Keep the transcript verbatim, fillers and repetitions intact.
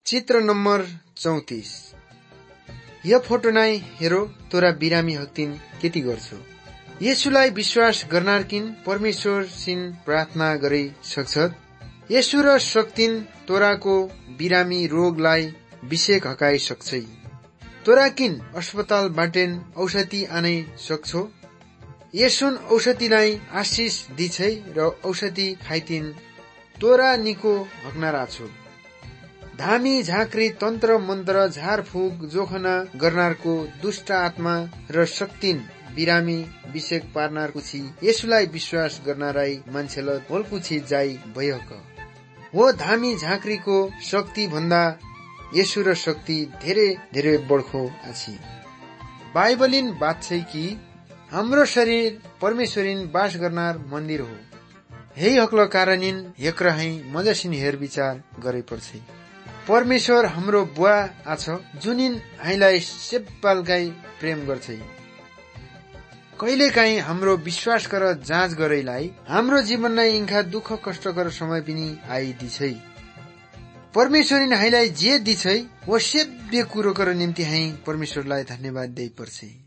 चित्र नम्बर चौतिस। यो फोटो नाइ हेरो तोरा बिरामी हक्तिन केति गर्छौ। येशुलाई विश्वास गर्नारकिन परमेश्वर सिन प्रार्थना गरि सक्छत्। येशु र शक्तिन तोराको बिरामी रोगलाई विषेक हकाइ सक्छै। तोरा किन अस्पताल बाटेन औषधि आनै सक्छौ। येशुन औषधिलाई आशिष दिछै र औषधि खाइतिन तोरा निको हक्नारा छौ। धामी झाँक्री तन्त्र मन्त्र झारफुक जोखना गर्नारको दुष्ट आत्मा र शक्तिन बिरामी विषेक पार्नारकुछि येशुलाई विश्वास गर्नाराई मान्छेल होलकुछि जाई भयक। हो धामी झाँक्रीको शक्ति भन्दा येशु र शक्ति धेरै धेरै बढ्खो आछि। बाइबलिन बात छै कि हाम्रो शरीर परमेश्वरिन बास गर्नार मन्दिर हो। हेइ हक्ल कारणिन हेक्राहै मजसिन हेर विचार गरे पर्छ। परमेश्वर हाम्रो बुवा आछ जुनिन हामीलाई सेब्बालगाई प्रेम गर्छै। कहिलेकाहीँ हाम्रो विश्वास गर जाँच गरैलाई हाम्रो जीवनलाई इन्खा दुःख कष्टकर समय पनि आइदिछै। परमेश्वरिन हामीलाई जे दिछै वो सेब्बे कुरो कर निम्ति हामी परमेश्वरलाई धन्यवाद दिइ पर्छ।